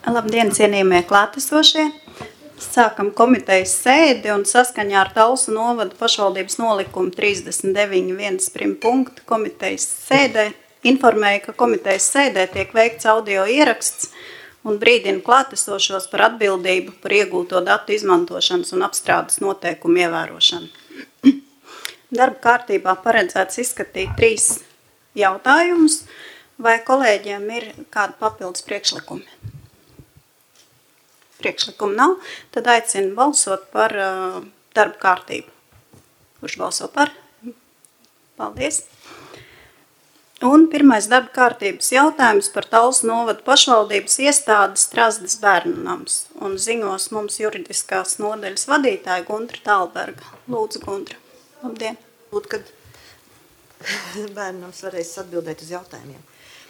Labdien, cienījamie klātesošie! Sākam komitejas sēdi un saskaņā ar Talsu novada pašvaldības nolikumu 39.1 punktu komitejas sēdē informēja, ka komitejas sēdē tiek veikts audio ieraksts un brīdina klātesošos par atbildību par iegūto datu izmantošanas un apstrādes noteikumu ievērošanu. Darba kārtībā paredzēts izskatīt 3 jautājumus, vai kolēģiem ir kādi papildus priekšlikumi? Priekšlikumu nav, tad aicinu balsot par darba kārtību. Kurš balso par? Paldies. Un pirmais darba kārtības jautājums par Talsu novada pašvaldības iestādes Strazdas bērnu nams. Un ziņos mums juridiskās nodaļas vadītāja Guntra Tālberga. Lūdzu, Guntra. Labdien. Lūdzu, kad bērnu nams varēs atbildēt uz jautājumiem.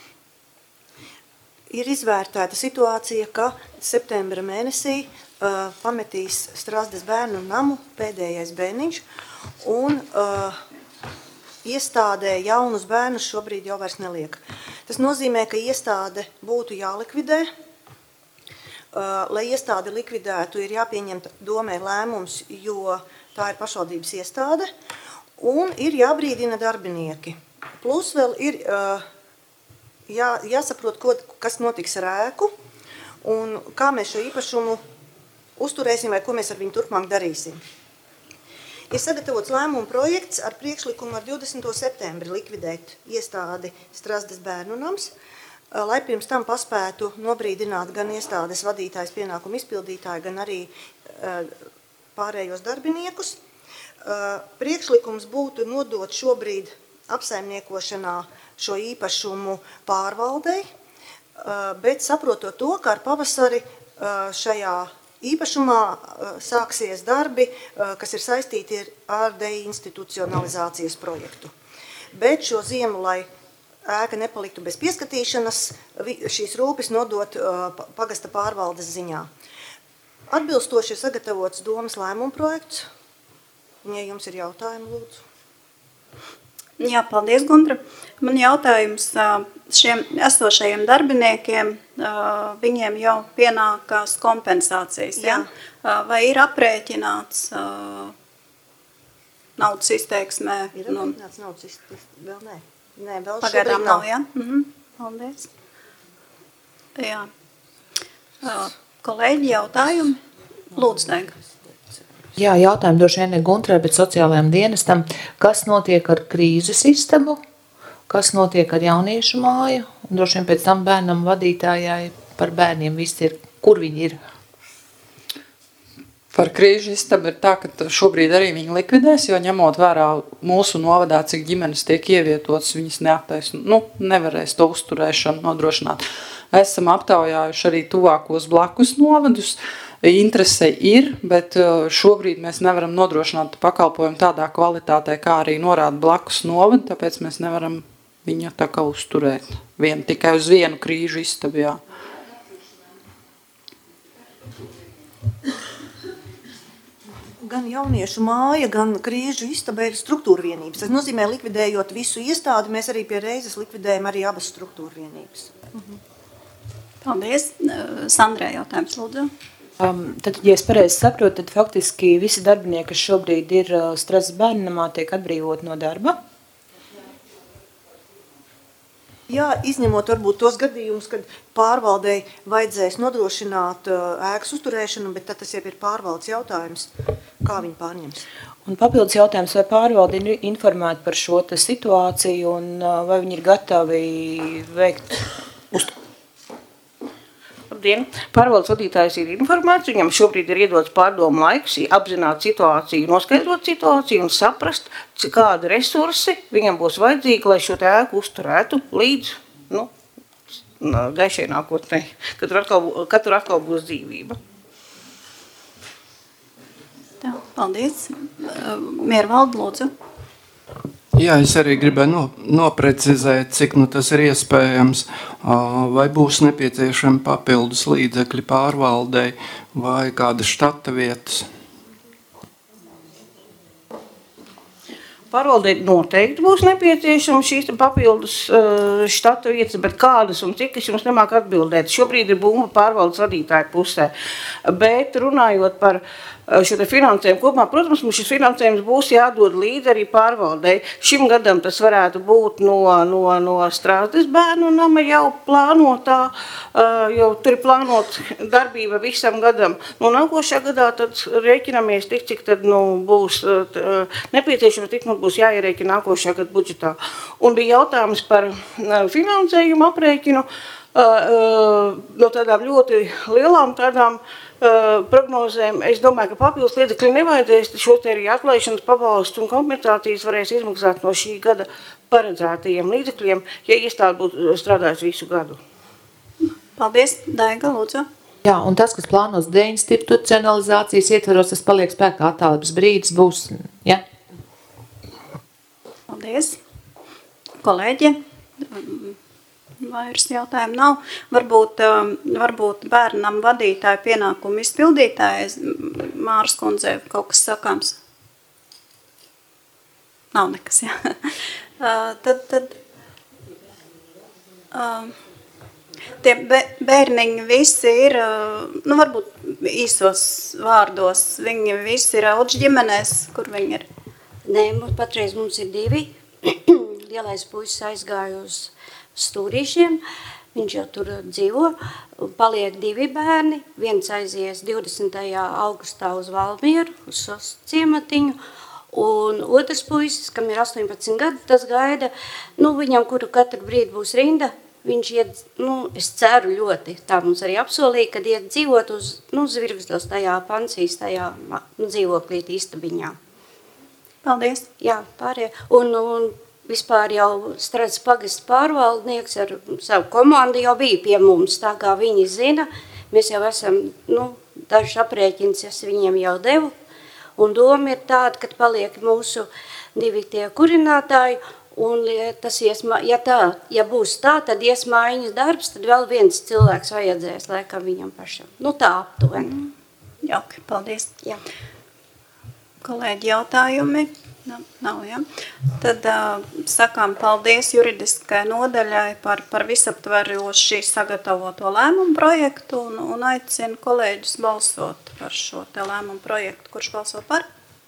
Ir izvērtēta situācija, ka septembra mēnesī pametīs Strazdas bērnu namu pēdējais bērniņš, un iestādē jaunus bērnus šobrīd jau vairs neliek. Tas nozīmē, ka iestāde būtu jālikvidē. Lai iestādi likvidētu, ir jāpieņem domē lēmums, jo tā ir pašvaldības iestāde, un ir jābrīdina darbinieki. Plus vēl ir jāsaprot, kas notiks ar ēku un kā mēs šo īpašumu uzturēsim vai ko mēs ar viņu turpmāk darīsim. Ir sagatavots lēmuma projekts ar priekšlikumu ar 20. septembri likvidēt iestādi Strazdas bērnu nams, lai pirms tam paspētu nobrīdināt gan iestādes vadītājs pienākumu izpildītāju, gan arī pārējos darbiniekus. Priekšlikums būtu nodot šobrīd apsaimniekošanā šo īpašumu pārvaldei, bet saprotot to, ka ar pavasari šajā īpašumā sāksies darbi, kas ir saistīti ar deinstitucionalizācijas projektu. Bet šo ziemu, lai ēka nepaliktu bez pieskatīšanas, šīs rūpes nodot pagasta pārvaldes ziņā. Atbilstoši ir sagatavots domas lēmuma projekts. Ja jums ir jautājumi, lūdzu. Jā, paldies, Guntra. Man jautājums šiem esošajiem darbiniekiem, viņiem jau pienākās kompensācijas, ja? Vai ir aprēķināts naudas izteiksmē? Ir aprēķināts naudas izteiksmē? Vēl nē. Nē, vēl pagaidām nav, ja? Paldies. Jā. Kolēģi, jautājumi? Lūdzu, Daiga. Jā, jautājumi droši vien ne Guntrai, bet sociālajiem dienestam. Kas notiek ar krīzes istabu? Kas notiek ar jauniešu māju? Un droši vien pēc tam bērnam vadītājai par bērniem viss ir, kur viņi ir? Par krīžu istabu ir tā, ka šobrīd arī viņi likvidēs, jo ņemot vērā mūsu novadā, cik ģimenes tiek ievietotas, viņas nevarēs to uzturēšanu nodrošināt. Esam aptaujājuši arī tuvākos blakus novadus. Interese ir, bet šobrīd mēs nevaram nodrošināt pakalpojumu tādā kvalitātē, kā arī norāda blakus novada, tāpēc mēs nevaram viņu tā kā uzturēt. Tikai uz vienu krīžu istabu, jā. Gan jauniešu māja, gan krīžu istaba ir struktūra vienības. Tas nozīmē, likvidējot visu iestādi, mēs arī pie reizes likvidējam arī abas struktūra vienības. Paldies. Sandrē jautājums, lūdzu. Tad, ja es pareizi saprotu, tad faktiski visi darbinieki, kas šobrīd ir Strazdas bērnu namā, tiek atbrīvot no darba? Jā, izņemot varbūt tos gadījumus, kad pārvaldei vajadzēs nodrošināt ēkas uzturēšanu, bet tad tas jau ir pārvaldes jautājums, kā viņi pārņems. Un papildus jautājums, vai pārvalde ir informēta par šo situāciju un vai viņi ir gatavi veikt Labdien! Pārvaldes vadītājs ir informēts, viņam šobrīd ir iedots pārdomu laiks, apzināt situāciju, noskaidrot situāciju un saprast, kādi resursi viņam būs vajadzīgi, lai šo ēku uzturētu līdz gaišai nākotnē, kad atkal būs dzīvība. Tā, paldies. Miervalda, lūdzu. Jā, es arī gribēju noprecizēt, cik tas ir iespējams, vai būs nepieciešami papildus līdzekļi pārvaldei vai kāda štata vietas. Pārvaldē noteikti būs nepieciešama šīs papildus štata vietas, bet kādas un cik es jums nemāku atbildēt. Šobrīd ir bumba pārvaldes vadītāja pusē. Bet runājot par šo te finansējumu kopumā, protams, mums šis finansējums būs jādod līdzi arī pārvaldei. Šim gadam tas varētu būt no Strāzdes bērnu nama jau plānotā, jau tur ir plānot darbība visam gadam. Nākošā gadā tad rēķinamies tik, cik tad būs nepieciešams, tik mums būs jāierēķina nākošā gada budžetā. Un bija jautājums par finansējumu aprēķinu no tādām ļoti lielām tādām prognozēm. Es domāju, ka papildus līdzekļi nevajadzēs, šo te arī atlaišanas pabalstu un kompensācijas varēs izmaksāt no šī gada paredzētajiem līdzekļiem, ja iestāde būtu strādājusi visu gadu. Paldies, Daiga, lūdzu. Jā, un tas, kas plānos deinstitucionalizācijas ietvaros, tas paliek spēkā attālības brīdis būs, ja? Paldies. Kolēģi, vairs jautājumu nav. Varbūt bērnam vadītāju pienākumu izpildītājs Māras kundzei kaut kas sakāms. Nav nekas, jā. Tie bērniņi visi ir, varbūt īsos vārdos, viņi visi ir audžu ģimenēs, kur viņi ir? Nē, patreiz mums ir 2. Lielais puisis aizgāja uz Stūrīšiem, viņš jau tur dzīvo, paliek 2 bērni, viens aizies 20. augustā uz Valmieru, uz Sos ciematiņu, un otrs puisis, kam ir 18 gadi, tas gaida, viņam, kuru katru brīdi būs rinda, viņš iet, es ceru ļoti, tā mums arī apsolīja, kad iet dzīvot uz, Zvirgzdos tajā pansīs, tajā dzīvoklīt istabiņā. Paldies. Jā, pārējā. Un vispār jau Strāzdes pagasta pārvaldnieks ar savu komandu jau bija pie mums, tā kā viņi zina. Mēs jau esam, dažas aprēķinas es viņiem jau devu. Un doma ir tāda, kad paliek mūsu 2 tie kurinātāji, un tas ja būs tā, tad ies mājiņas darbs, tad vēl viens cilvēks vajadzēs, laikam viņam pašam. Tā aptuveni. Jauki, paldies. Jā. Kolēģi jautājumi? Nav, ja? Tad sakām paldies juridiskai nodaļai par visaptveroši sagatavoto lēmumu projektu un aicinu kolēģus balsot par šo te lēmumu projektu. Kurš balso par?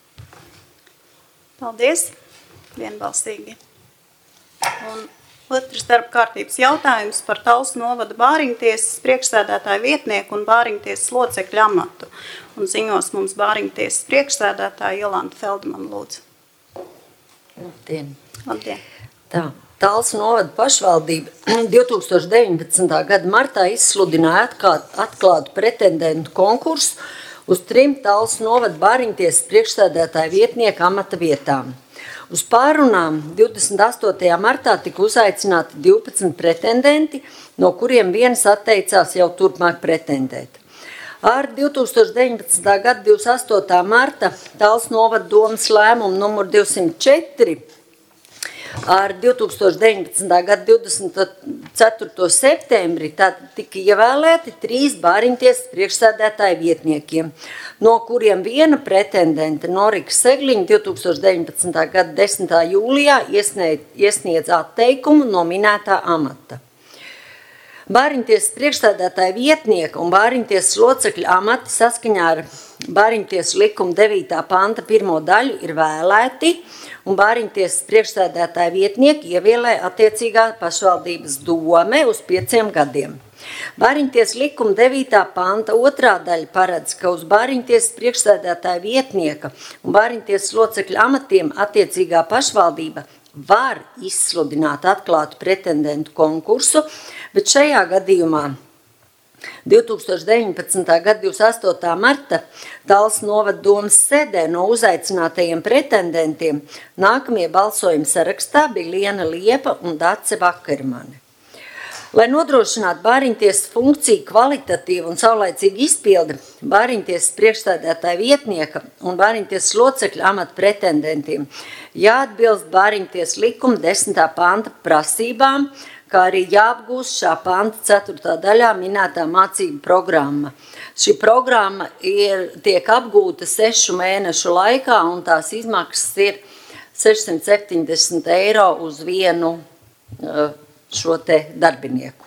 Paldies. Vienbalsīgi. Un otrs darba kārtības jautājums par Talsu novada Bāriņtiesas priekšsēdētāju vietnieku un Bāriņtiesas locekļu amatu. Un ziņos mums Bāriņtiesas priekšsēdētāja Jolanta Feldmana lūdzu. Labdien. Labdien. Tā, Talsu novada pašvaldība 2019. gada martā izsludināja atklātu pretendentu konkursu uz 3 Talsu novada Bāriņtiesas priekšsēdētāju vietnieku amata vietām. Uz pārunām 28. martā tika uzaicināti 12 pretendenti, no kuriem viens atteicās jau turpmāk pretendēt. Ar 2019. gada 28. marta Talsu novada domes lēmumu numur 204 ar 2019. gada 24. septembri tika ievēlēti 3 Bāriņtiesas priekšsēdētāju vietniekiem, no kuriem viena pretendente Norika Segliņa 2019. gada 10. jūlijā iesniedz atteikumu no minētā amata. Bāriņtiesas priekšsēdētāja vietnieka un Bāriņtiesas locekļu amati saskaņā ar Bāriņtiesas likuma 9. panta 1. daļu ir vēlēti, un Bāriņtiesas priekšsēdētāja vietnieki ievēlē attiecīgā pašvaldības dome uz 5 gadiem. Bāriņtiesas likuma 9. panta 2. daļa paredz, ka uz Bāriņtiesas priekšsēdētāja vietnieka un Bāriņtiesas locekļu amatiem attiecīgā pašvaldība var izsludināt atklātu pretendentu konkursu, bet šajā gadījumā 2019. gada 28. marta Talsu novada domes sēdē no uzaicinātajiem pretendentiem nākamie balsojuma sarakstā bija Liena Liepa un Dace Vakarmane. Lai nodrošinātu Bāriņtiesas funkciju kvalitatīvu un saulaicīgu izpildi, Bāriņtiesas priekšsēdētāja vietnieka un Bāriņtiesas locekļu amata pretendentiem jāatbilst Bāriņtiesas likuma 10. panta prasībām, kā arī jāapgūst šā panta 4. daļā minētā mācību programma. Šī programma tiek apgūta 6 mēnešu laikā, un tās izmaksas ir 670 eiro uz vienu šo te darbinieku.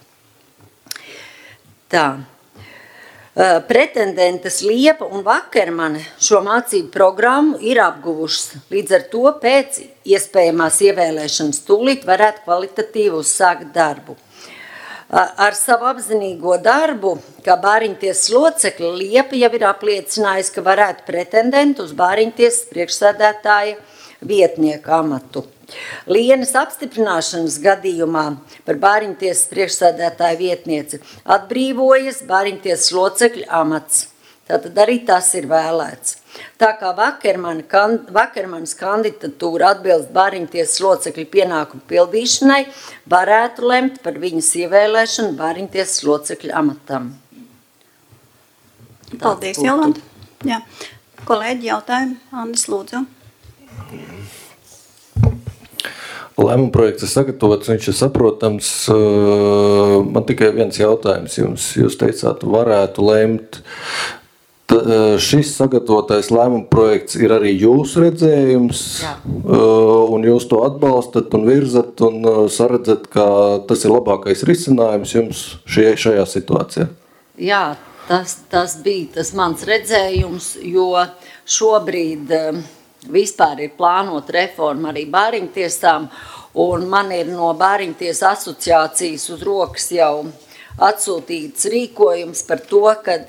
Tā. Pretendentes Liepa un Vakermane šo mācību programmu ir apguvušas. Līdz ar to pēc iespējamās ievēlēšanas tūlīt varētu kvalitatīvi uzsākt darbu. Ar savu apzinīgo darbu, kā bāriņtiesas locekli, Liepa jau ir apliecinājusi, ka varētu pretendent uz bāriņtiesas priekšsēdētāja vietnieku amatu. Lienas apstiprināšanas gadījumā par bāriņtiesas priekšsēdētāju vietnieci atbrīvojas bāriņtiesas locekļu amats. Tātad arī tas ir vēlēts. Tā kā Vakermanas kandidatūra atbilst bāriņtiesas locekļu pienākumu pildīšanai, varētu lemt par viņas ievēlēšanu bāriņtiesas locekļu amatam. Paldies, Jolanta. Jā. Kolēģi, jautājumi. Andis, lūdzu. Lēmuma projekts ir sagatavots, viņš ir saprotams. Man tikai viens jautājums jums. Jūs teicāt, varētu lemt. Šis sagatavotais lēmuma projekts ir arī jūsu redzējums, un jūs to atbalstat un virzat un saredzat, ka tas ir labākais risinājums jums šajā situācijā? Jā, tas bija tas mans redzējums, jo šobrīd vispār ir plānot reforma arī bāriņtiesām, un man ir no bāriņtiesa asociācijas uz rokas jau atsūtīts rīkojums par to, kad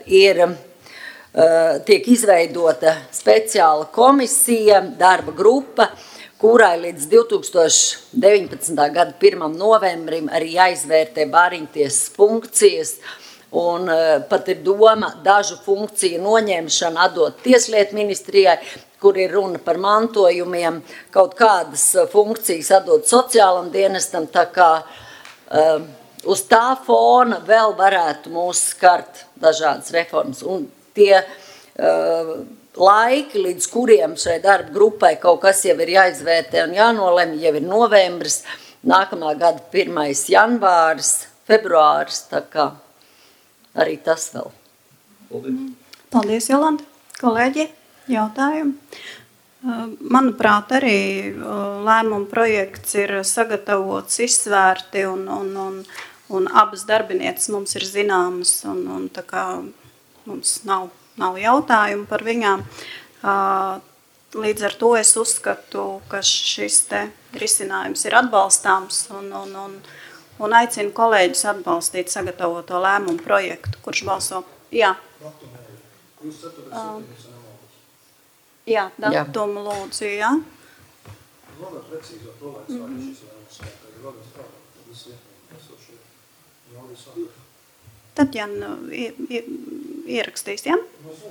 tiek izveidota speciāla komisija, darba grupa, kurai līdz 2019. Gada 1. novembrim arī jāizvērtē bāriņtiesas funkcijas, un pat ir doma dažu funkciju noņemšanu atdot Tieslietu ministrijai, kur ir runa par mantojumiem, kaut kādas funkcijas atdot sociālam dienestam, tā kā uz tā fona vēl varētu mūs skart dažādas reformas. Un tie laiki, līdz kuriem šai darba grupai kaut kas jau ir jāizvērtē un jānolem, jau ir novembris, nākamā gada 1. janvāris, februāris, tā kā arī tas vēl. Paldies, Jolanta. Kolēģi, jautājumi? Manuprāt, arī lēmuma projekts ir sagatavots, izsvērti un abas darbinieces mums ir zināmas un tā kā mums nav jautājumu par viņām. Līdz ar to es uzskatu, ka šis te risinājums ir atbalstāms un aicinu kolēģus atbalstīt sagatavoto lēmumu projektu, kurš balso. Jā. Jā, datumu lūdzu, jā. Tad, ja ierakstīs, jā?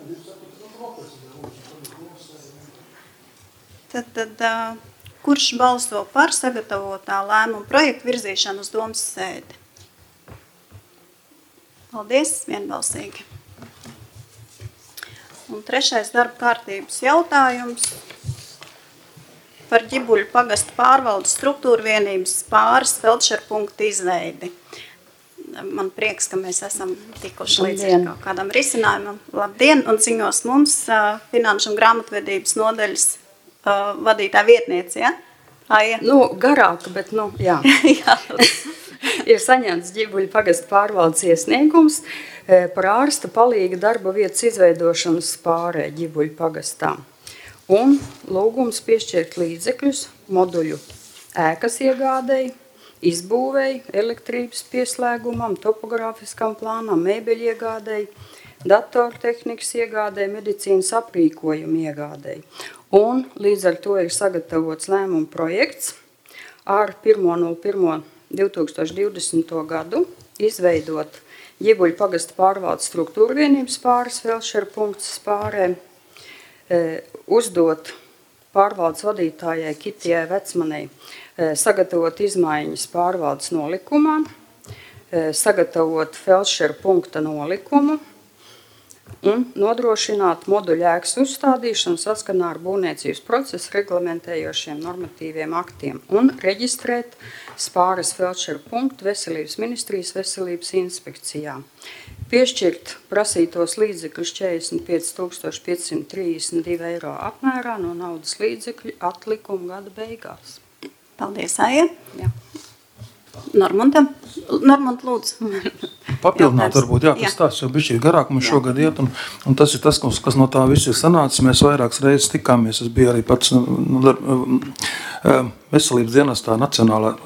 Tad kurš balso par sagatavotā lēmuma projektu virzīšanu uz domas sēdi? Paldies, vienbalsīgi. Un 3. darba kārtības jautājums par Ģibuļu pagasta pārvaldes struktūra vienības pāris feldšerpunktu izveidi. Man prieks, ka mēs esam tikuši līdz kaut kādam risinājumam. Labdien, un ziņos mums finanšu un grāmatvedības nodaļas vadītāja vietniece, ja? Aija? Garāka, bet, jā. Jā. Ir saņemts Ģibuļu pagasta pārvaldes iesniegums par ārsta palīga darba vietas izveidošanas Spārē Ģibuļu pagastā. Un lūgums piešķirt līdzekļus moduļu ēkas iegādēji, izbūvēji, elektrības pieslēgumam, topogrāfiskam plānam, mēbeļu iegādēji, datortehnikas iegādēji, medicīnas aprīkojumu iegādēji. Un līdz ar to ir sagatavots lēmuma projekts ar 1.01.2020. gadu izveidot Ģibuļu pagasta pārvaldes struktūra vienības pāris feldšerpunkts Spārē, uzdot pārvaldes vadītājai Kitijai Vecmanei sagatavot izmaiņas pārvaldes nolikumā, sagatavot feldšerpunkta nolikumu, un nodrošināt moduļu ēkas uzstādīšanu saskanā ar būvniecības procesu reglamentējošiem normatīviem aktiem un reģistrēt Spāras feldšeru punktu Veselības ministrijas veselības inspekcijā. Piešķirt prasītos līdzekļus 45 532 eiro apmērā no naudas līdzekļu atlikuma gada beigās. Paldies, Aija. Jā. Normund, lūdzu. Papildināt varbūt, tas tāds jau bišķi garāk mums šogad iet, un tas ir tas, kas no tā viss ir sanācis. Mēs vairākas reizes tikāmies, es biju arī pats veselības dienestā nacionālā,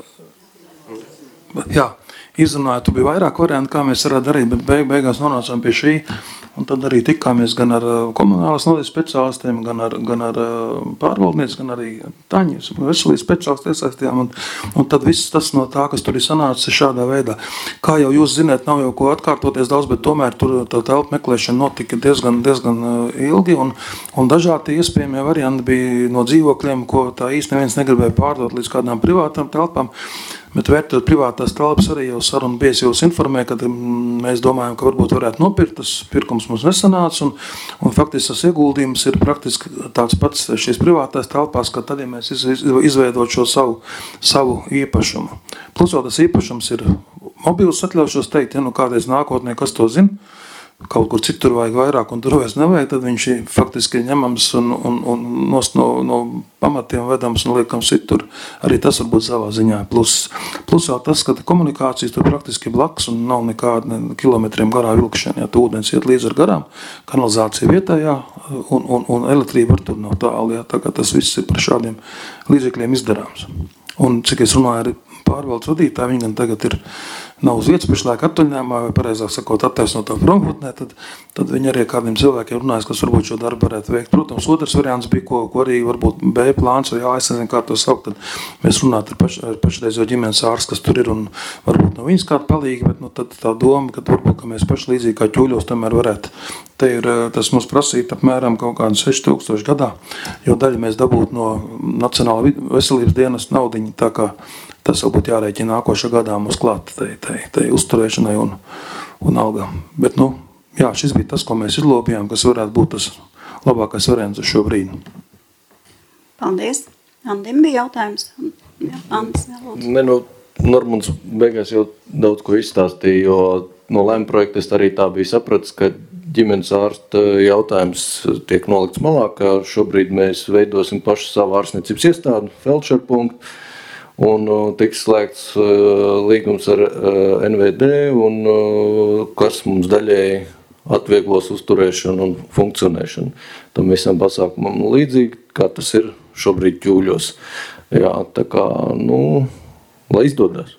izrunāju, tu bija vairāk varianti, kā mēs varētu darīt, bet beigās nonācām pie šī, un tad arī tikāmies gan ar komunālas nodaļas speciālistiem, gan ar pārvaldnieci, gan arī taņas, veselības speciālisti iesaistījām, un tad viss tas no tā, kas tur ir sanācis šādā veidā. Kā jau jūs zināt, nav jau ko atkārtoties daudz, bet tomēr tur tā telpa meklēšana notika diezgan ilgi, un dažādi iespējamie varianti bija no dzīvokļiem, ko tā īsti neviens negribēja pārdot līdz kādām privātām telpām. Bet vērtot privātās telpas arī jau saruna biesi jūs informē, kad mēs domājam, ka varbūt varētu nopirkt, tas pirkums mums nesanāca, un faktiski tas ieguldījums ir praktiski tāds pats šīs privātās telpās, ka tad, ja mēs izveidot šo savu īpašumu. Plus vēl tas īpašums ir mobils, atļaušos teikt, kādreiz nākotnē, kas to zina, kaut kur citur vajag vairāk un tur vairs nevajag, tad viņš ir faktiski ņemams un nost no pamatiem vedams un liekams citur. Arī tas var būt savā ziņā. Plus vēl tas, ka komunikācijas tur praktiski blakus un nav nekāda kilometriem garā vilkšana. Ja tu ūdens iet līdz ar garām, kanalizācija vietējā un elektrība ar tur nav tālu. Tā kā tas viss ir par šādiem līdzekļiem izdarāms. Un cik es runāju ar pārvaldes vadītāju, viņi gan tagad nav uz vietas pašlaik atvaļinājumā, vai pareizāk sakot attaisnotā Frankfurtnē, tad viņi arī kādiem cilvēkiem runājas, kas varbūt šo darbu varētu veikt. Protams, otrs variants bija, ko arī varbūt B plāns vai es nezinu, kā to saukt, tad mēs runātu ar pašreiz jau ģimenes ārsts, kas tur ir un varbūt no viņas kāda palīga, bet tad tā doma, ka varbūt, ka mēs paši līdzīgi kā ķūļos tomēr varētu. Te ir, tas mums prasīt apmēram kaut kādu 6000 gadā, jo daļu mēs dabūtu no Nacionāla veselības dienas naudiņu, tā kā tas vēl būtu jārēķina nākošā gadā mums klāt tai uzturēšanai un algām. Bet, šis bija tas, ko mēs izlobījām, kas varētu būt tas labākais variants uz šo brīdi. Paldies. Andim bija jautājums. Jā, Andis, lūdzu. Normunds beigās jau daudz ko izstāstīja, jo no lēma projekta es arī tā bija sapratis, ka ģimenes ārsta jautājums tiek nolikts malā, ka šobrīd mēs veidosim pašu savu ārstniecības iestādi, feldšeru punktu, un tiks slēgts līgums ar NVD, un kas mums daļēji atvieglos uzturēšanu un funkcionēšanu. Tam visam pasākumam līdzīgi, kā tas ir šobrīd ķūļos. Jā, tā kā, lai izdodas.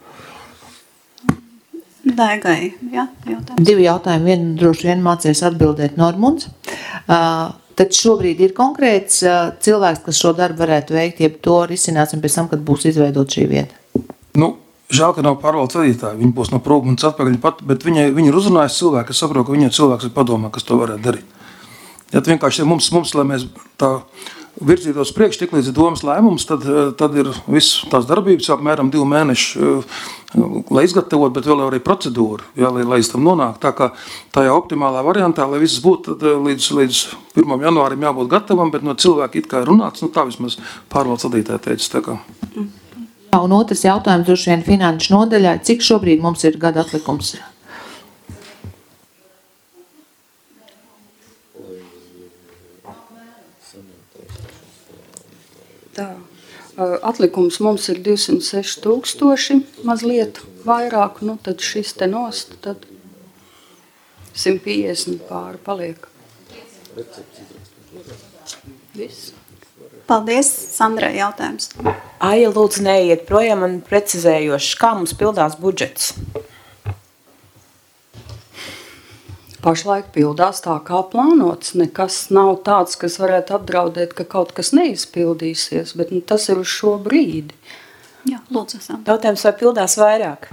Daigai, jautājums. 2 jautājumi, vienu droši vien mācies atbildēt Normunds. Tad šobrīd ir konkrēts cilvēks, kas šo darbu varētu veikt, jeb to risināsim pēc tam, kad būs izveidot šī vieta? Žēl, ka nav pārvaldes vadītāji, viņi būs no Prūgmanas atpakaļ pat, bet viņi ir uzrunājis cilvēku, es saprotu, ka viņiem cilvēks ir padomā, kas to varētu darīt. Ja vienkārši mums, lai mēs tā virzītos priekš, tik līdz domas lēmums, tad ir viss tās darbības, apmēram 2 mēneši, lai izgatavot, bet vēl arī procedūra, lai līdz tam nonāk. Tā kā tajā optimālā variantā, lai viss būtu, tad līdz 1. janvārim jābūt gatavam, bet no cilvēki it kā ir runāts, tā vismaz pārvaldes vadītāja teica. Tā kā. Jā, un otrs jautājums droši vien finanšu nodaļā, cik šobrīd mums ir gada atlikums? Tā, atlikums mums ir 206 000, mazliet vairāk, tad šis te nost, tad 150 pāri paliek. Viss. Paldies, Sandrai, jautājums. Aija, lūdzu, neiet projām un precizējoši, kā mums pildās budžets? Pašlaik pildās tā, kā plānots. Nekas nav tāds, kas varētu apdraudēt, ka kaut kas neizpildīsies, bet tas ir uz šo brīdi. Jā, lūdzu, Sandra. Jautājums, vai pildās vairāk?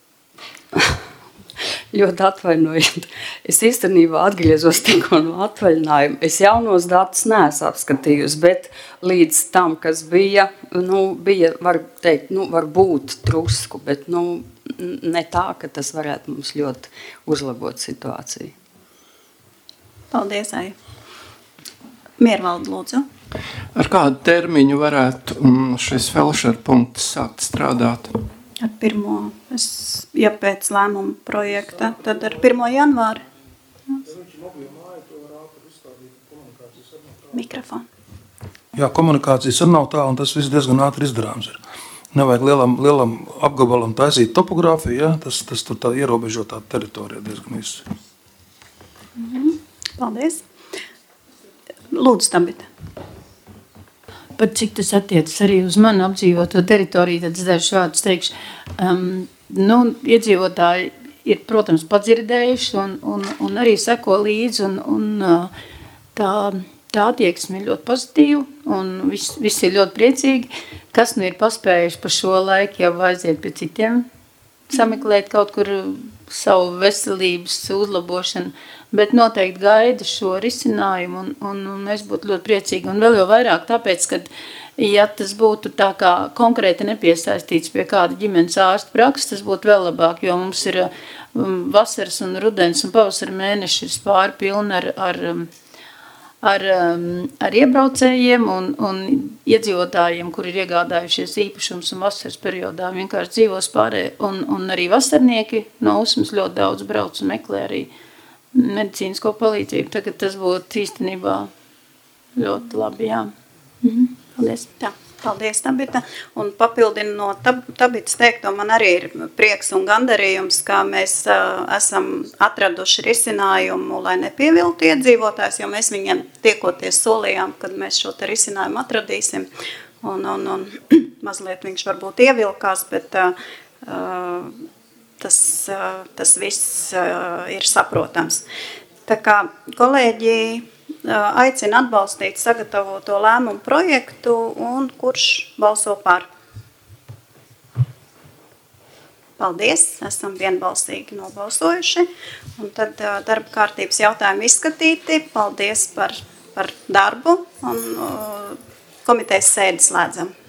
Ļoti atvainojiet. Es īstenībā atgriezos tikko no atvaļinājuma. Es jaunos datus neesmu apskatījusi, bet līdz tam, kas bija, var teikt, var būt drusku, bet ne tā, ka tas varētu mums ļoti uzlabot situāciju. Paldies, Aija. Miervalda, lūdzu. Ar kādu termiņu varētu šis felšera punkts sākt strādāt? Ar 1. Ja pēc lēmuma projekta, tad ar 1. janvāri. Mikrofonu. Jā, komunikācijas arī nav tā, un tas viss diezgan ātri izdarāms ir. Nevajag lielam apgabalam taisīt topogrāfiju, ja? Tas tur tā ierobežotā teritorija diezgan viss. Paldies. Lūdzu, Tabita. Pat cik tas attiecas arī uz manu apdzīvoto teritoriju, tad es dažus vārdus teikšu. Iedzīvotāji ir, protams, padzirdējuši un arī seko līdzi, un tā attieksme ir ļoti pozitīva, un viss ir ļoti priecīgi. Kas ir paspējuši pa šo laiku jau aiziet pie citiem, sameklēt kaut kur savu veselības uzlabošanu, bet noteikti gaida šo risinājumu, un es būtu ļoti priecīgi. Un vēl jau vairāk tāpēc, ka, ja tas būtu tā kā konkrēti nepiesaistīts pie kāda ģimenes ārsta prakses, tas būtu vēl labāk, jo mums ir vasaras un rudens un pavasara mēneši ir pāri pilni ar iebraucējiem un iedzīvotājiem, kuri ir iegādājušies īpašums un vasaras periodā vienkārši dzīvos pārē, un arī vasarnieki no Usmas ļoti daudz brauc un meklē arī medicīnisko palīdzību. Tagad tas būtu īstenībā ļoti labi, jā. Paldies. Tā, paldies, Tabita. Un papildinu no Tabitas teikto, man arī ir prieks un gandarījums, kā mēs esam atraduši risinājumu, lai nepieviltu iedzīvotājs, jo mēs viņiem tiekoties solījām, kad mēs šo te risinājumu atradīsim. Un mazliet viņš varbūt ievilkās, bet tas viss ir saprotams. Tā kā kolēģi aicina atbalstīt sagatavoto lēmumu projektu, un kurš balso par? Paldies, esam vienbalsīgi nobalsojuši. Un tad darba kārtības jautājumi izskatīti. Paldies par darbu, un komitejas sēdi slēdzam.